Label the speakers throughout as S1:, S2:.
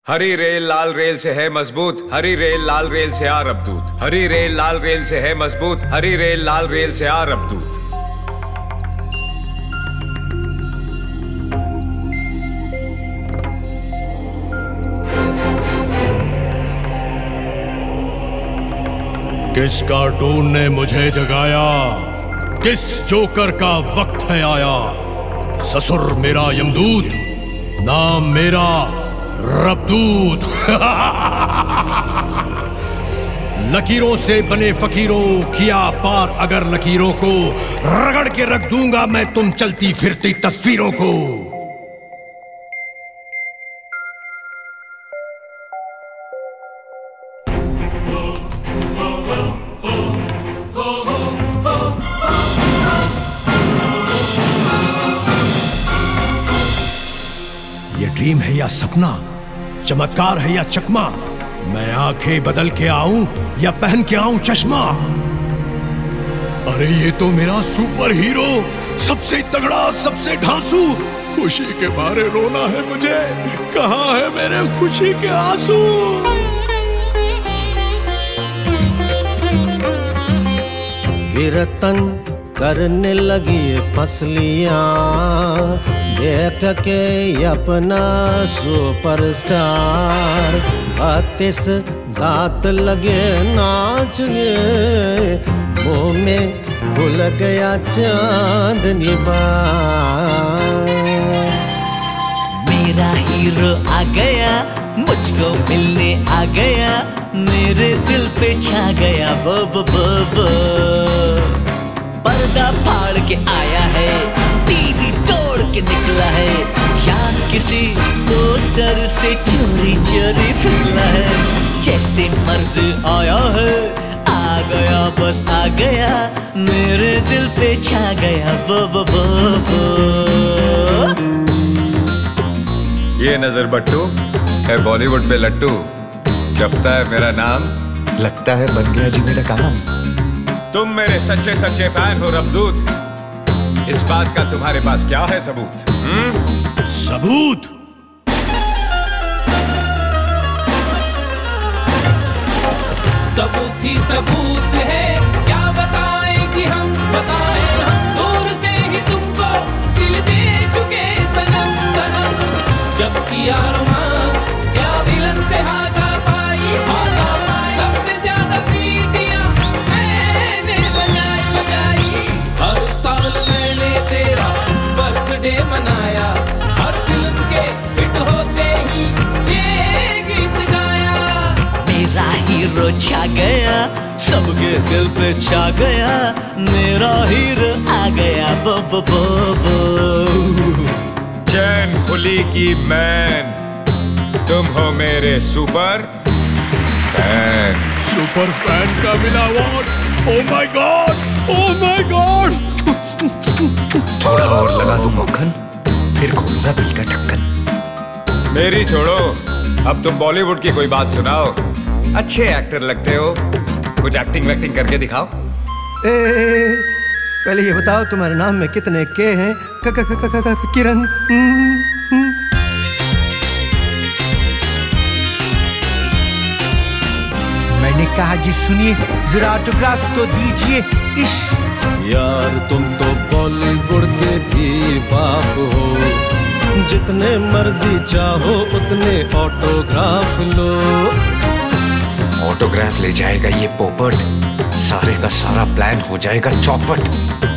S1: हरी rail लाल rail से है मजबूत, हरी रेल लाल रेल से आ रबदूत। हरी रेल लाल रेल से है मजबूत, हरी रेल लाल रेल से आ रबदूत।
S2: किस कार्टून ने मुझे जगाया? किस जोकर का वक्त है आया? ससुर मेरा यमदूत, नाम मेरा रबदूत। लकीरों से बने फकीरों, किया पार अगर लकीरों को, रगड़ के रख दूंगा मैं तुम चलती फिरती तस्वीरों को। ये ड्रीम है या सपना, चमत्कार है या चकमा, मैं आंखें बदल के आऊं या पहन के आऊं चश्मा। अरे ये तो मेरा सुपर हीरो, सबसे तगड़ा, सबसे ढांसू। खुशी के मारे रोना है मुझे, कहां है मेरे खुशी के आंसू?
S3: कीर्तन करने लगी फसलियां, देख के अपना सुपरस्टार। 32 दांत लगे नाचने, मुंह में भूल गया चांदनी बार।
S4: मेरा हीरो आ गया, मुझको मिलने आ गया, मेरे दिल पे छा गया वो। पर्दा फाड़ के आया है, टीवी तोड़ के निकला है, या किसी पोस्टर से चोरी चोरी फिसला है। जैसे मर्जी आया है, आ गया बस आ गया, मेरे दिल पे छा गया वो।
S1: ये नजर बट्टू है बॉलीवुड पे लट्टू, जपता है मेरा नाम,
S5: लगता है बन गया जी मेरा काम।
S1: तुम मेरे सच्चे सच्चे फैन हो रबदूत, इस बात का तुम्हारे पास क्या है सबूत?
S2: सबूत?
S6: सबूत ही सबूत है, क्या बताएं कि हम दूर से ही तुमको दिल दे चुके सनम। जब किया रोमांस, क्या विलन से हाथा पाई, सबसे ज्यादा सीटियां मैंने बजाई। हर साल मैंने तेरा बर्थडे मनाया, हर फिल्म के हिट होते ही ये गीत गाया।
S4: मेरा हीरो छा गया, सबके दिल पे छा गया, मेरा हीरो आ गया वो।
S1: चैन खुली की मैन, तुम हो मेरे सुपर फैन।
S2: सुपर फैन का मिला award. Oh my God, oh my God.
S5: थोड़ा और लगा दूं मक्खन, फिर खोलूंगा दिल का ढक्कन।
S1: मेरी छोड़ो, अब तुम बॉलीवुड की कोई बात सुनाओ। अच्छे एक्टर लगते हो, कुछ एक्टिंग वैक्टिंग करके दिखाओ।
S3: पहले ये बताओ तुम्हारे नाम में कितने के हैं? किरण।
S7: मैंने कहा जी सुनिए, जरा ऑटोग्राफ तो दीजिए। इश
S3: यार तुम तो बॉलीवुड के भी बाप हो, जितने मर्जी चाहो उतने ऑटोग्राफ लो।
S5: ऑटोग्राफ ले जाएगा ये पोपट, सारे का सारा प्लान हो जाएगा चौपट।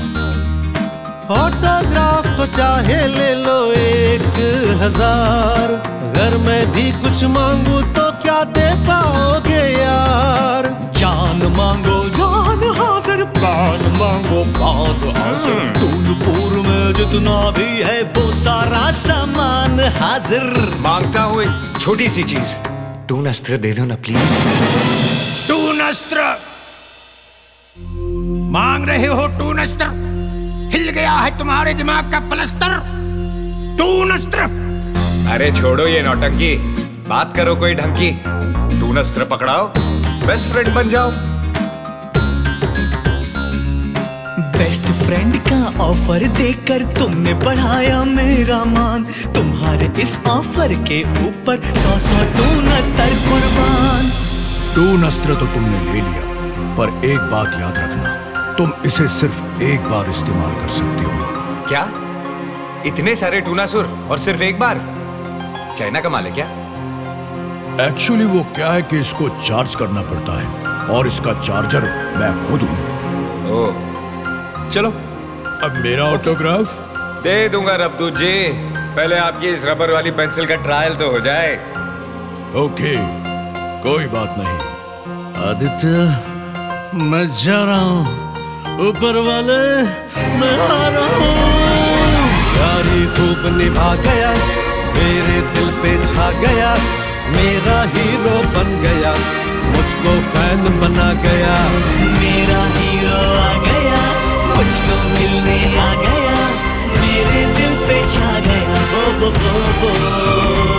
S3: ऑटोग्राफ तो चाहे ले लो 1000, अगर मैं भी कुछ मांगू तो क्या दे पाओगे यार?
S4: जान मांगो जान हाजिर, प्राण मांगो प्राण हाजिर, टूलपुर में जितना भी है वो सारा सामान हाजिर।
S1: मांगता हूँ एक छोटी सी चीज,
S5: टून अस्त्र दे दो ना प्लीज।
S7: टून अस्त्र मांग रहे हो? टून अस्त्र? हिल गया है तुम्हारे दिमाग का प्लस्तर? टून अस्त्र?
S1: अरे छोड़ो ये नौटंकी, बात करो कोई ढंग की। टून अस्त्र पकड़ाओ, बेस्ट फ्रेंड बन जाओ।
S4: बेस्ट फ्रेंड का ऑफर देकर तुमने बढ़ाया मेरा मान। तुम्हारे इस ऑफर के ऊपर 100 टून अस्तर कुर्बान।
S2: टून अस्त्र तो तुमने ले लिया, पर एक बात याद रखना, तुम इसे सिर्फ एक बार इस्तेमाल कर सकते हो।
S1: क्या? इतने सारे टूनासुर और सिर्फ एक बार? चाइना का माल है क्या?
S2: एक्चुअली वो क्या है कि इसको चार्ज करना पड़ता है और इसका चार्जर मैं खुद हूं।
S1: ओह, चलो।
S2: अब मेरा ऑटोग्राफ
S1: दे दूंगा रबदूत जी, पहले आपकी इस रबर वाली पेंसिल का ट्रायल तो हो जाए।
S2: ओके, कोई बात नहीं।
S3: आदित्य मैं जा रहा हूँ, ऊपर वाले मैं आ रहा हूँ। यारी खूब निभा गया, मेरे दिल पे छा गया, मेरा हीरो बन गया, मुझको फैन बना गया।
S4: मेरा हीरो आ गया, मुझको मिलने आ गया, मेरे दिल पे छा गया। वो